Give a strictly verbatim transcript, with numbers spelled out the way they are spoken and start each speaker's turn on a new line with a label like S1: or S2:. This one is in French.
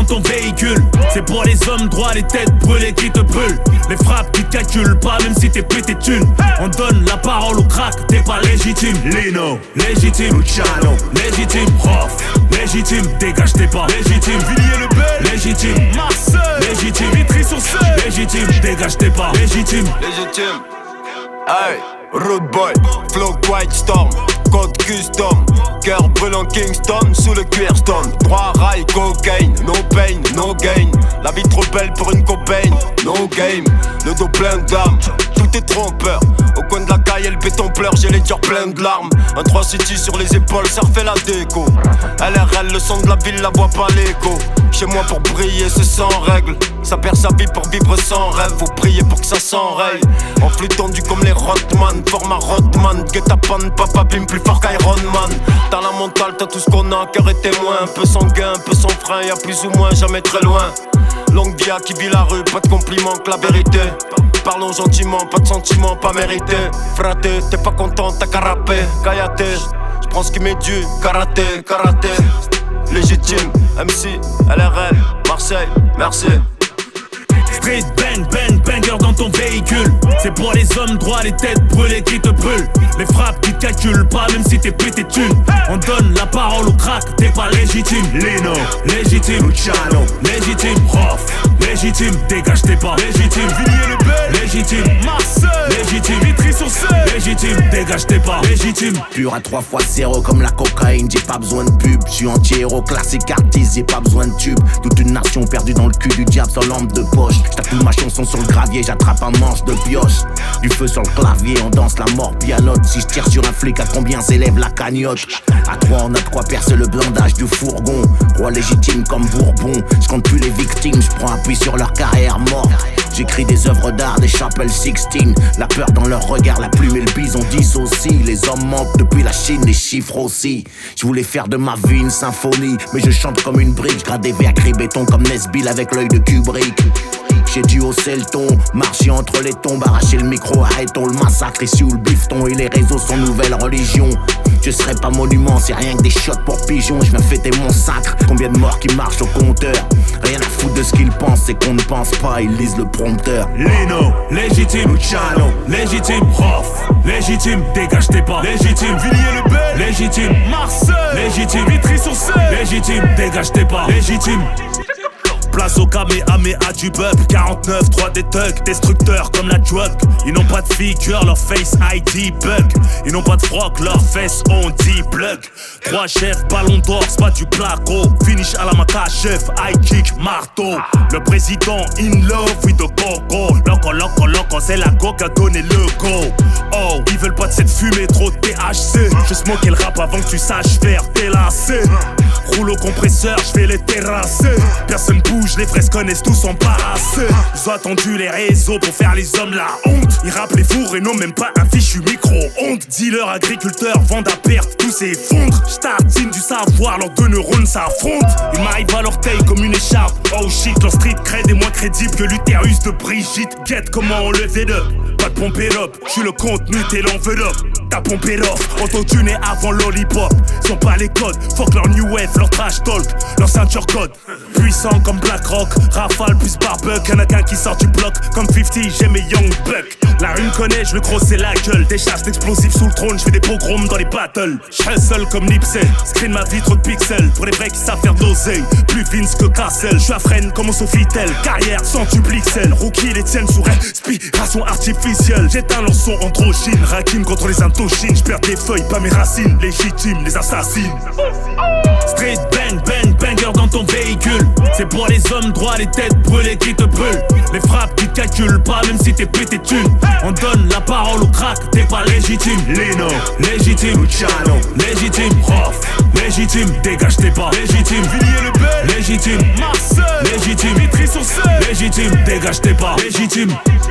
S1: ton véhicule. C'est pour les hommes droits, les têtes brûlées qui te brûlent. Les frappes qui te calculent pas même si t'es pété de thunes. On donne la parole au crack, t'es pas légitime. Lino, légitime, Luciano, légitime, Rof, légitime, dégage t'es pas légitime. Villiers le Bel, légitime, Marseille, légitime, Vitry-sur-Seine, légitime, dégage t'es pas légitime.
S2: Légitime, hey, Rude Boy, Flow White Storm, Code Custom, cœur brûlant Kingston, sous le cuir stone. Droit rail, cocaine, no pain, no gain. La vie trop belle pour une copaine, no game. Le dos plein d'âme, tout est trompeur. Au coin de la caille, le béton pleure, j'ai les durs pleins de larmes. Un trois city sur les épaules, ça refait la déco. L R L, le son de la ville, la voix pas l'écho. Chez moi pour briller, c'est sans règle. Ça perd sa vie pour vivre sans rêve. Faut prier pour que ça s'enraye. En flux tendu comme les Rodman, format Rodman. Guet-apens, papa bim, plus fort qu'Iron Man. T'as la mentale, t'as tout ce qu'on a, cœur et témoin. Un peu sanguin, un peu sans frein, y'a plus ou moins, jamais très loin. Longue vie à qui vit la rue, pas de compliments que la vérité. Parlons gentiment, pas de sentiments, pas mérité. Fraté, t'es pas content, t'as carapé, Kayate. J'prends ce qui m'est dû, karaté, karaté. Légitime, M C, L R L, Marseille, merci.
S1: Street bang bang banger dans ton véhicule. C'est pour les hommes droits, les têtes brûlées qui te brûlent. Les frappes qui te calculent pas même si t'es pété de thunes. On donne la parole au crack, t'es pas légitime. Lino, légitime, Luciano, légitime, Rof, légitime, dégage t'es pas légitime. Villiers le Bel, légitime, Marseille, légitime, Vitry-sur-Seine, légitime, dégage t'es pas légitime.
S3: Pur à trois fois zéro comme la cocaïne, j'ai pas besoin de pub. J'suis anti-héros, classique artiste, j'ai pas besoin de tube. Toute une nation perdue dans le cul du diable sans lampe de poche. J'tatoue ma chanson sur le gravier, j'attrape un manche de pioche. Du feu sur le clavier, on danse la mort pianote. Si je tire sur un flic, à combien s'élève la cagnotte? À trois, on a de quoi percer le blindage du fourgon. Roi légitime comme Bourbon. J'compte plus les victimes, j'prends appui sur leur carrière morte. J'écris des œuvres d'art, des chapelles sixteen. La peur dans leur regard, la plume et le bison dissocient. Les hommes mentent depuis la Chine, les chiffres aussi. Je voulais faire de ma vie une symphonie, mais je chante comme une brique. J'grade des verres gris béton comme Nesbill avec l'œil de Kubrick. J'ai dû hausser le ton, marcher entre les tombes, arracher le micro, arrêtons le massacre ici où le bifton et les réseaux sont nouvelle religion. Je serai pas monument, c'est rien que des shots pour pigeons. Je viens fêter mon sacre, combien de morts qui marchent au compteur. Rien à foutre de ce qu'ils pensent, c'est qu'on ne pense pas, ils lisent le prompteur.
S1: Lino, légitime, Luciano, légitime, Rof, légitime, dégage t'es pas légitime. Villiers le Bel, légitime, Marseille, légitime, Vitry-sur-Seine, légitime, dégage t'es pas légitime. Place au Kamehameha du bub, quarante-neuf, trois des thugs, destructeurs comme la drug. Ils n'ont pas de figure, leur face I D bug. Ils n'ont pas de froc, leurs fesses on dit plug. Trois chefs, ballon d'or, c'est pas du placo. Finish à la maca, chef, high kick, marteau. Le président in love with the coco. Loco, loco, loco, c'est la go qui a donné le go. Oh, ils veulent pas de cette fumée, trop de T H C. Je smoke le rap avant que tu saches faire tes lacets. Roule au compresseur, je vais les terrasser. Personne bouge, les fraises connaissent tous embarrassés. Ils ont attendu les réseaux pour faire les hommes la honte. Ils rappent les fours et n'ont même pas un fichu micro-ondes. Dealers, agriculteurs, vendent à perte, tout s'effondre. J'tartine du savoir, leurs deux neurones s'affrontent. Ils m'arrivent à l'orteil comme une écharpe. Oh shit, leur street cred est moins crédible que l'utérus de Brigitte. Guette comment on le fait up. Pas de pompe it up, j'suis le contenu, t'es l'enveloppe. T'as pompé l'offre, auto-tuné avant lollipop. Ils ont pas les codes, fuck leur new wave, leur trash talk, leur ceinture code. Puissant comme BlackRock, Rafale plus Barbuck. Y'en a qu'un qui sort du bloc, comme cinquante, j'ai mes Young Buck. La rue me connaît, je le grosser la gueule. Des charges d'explosifs sous le trône, je fais des pogroms dans les battles. J'hustle comme Nipsey, screen ma vie trop de pixels. Pour les vrais qui savent faire d'oseille, plus Vince que Cassel. J'suis à freine comme au Sofitel, carrière sans duplixel. Rookie les tiennent sous respiration artificielle. J'éteins leur son androgyne, Rakim contre les Indochines. J'perds des feuilles, pas mes racines, légitimes, les assassines. Street bang bang banger dans ton véhicule. C'est pour les hommes droits, les têtes brûlées qui te brûlent. Les frappes qui te calculent pas même si t'es pété de thunes. On donne la parole au crack, t'es pas légitime. Lino, légitime, Luciano, légitime, Rof, légitime, dégage t'es pas légitime. Villiers le Bel, légitime, Marseille, légitime, Vitry-sur-Seine, légitime, dégage t'es pas légitime.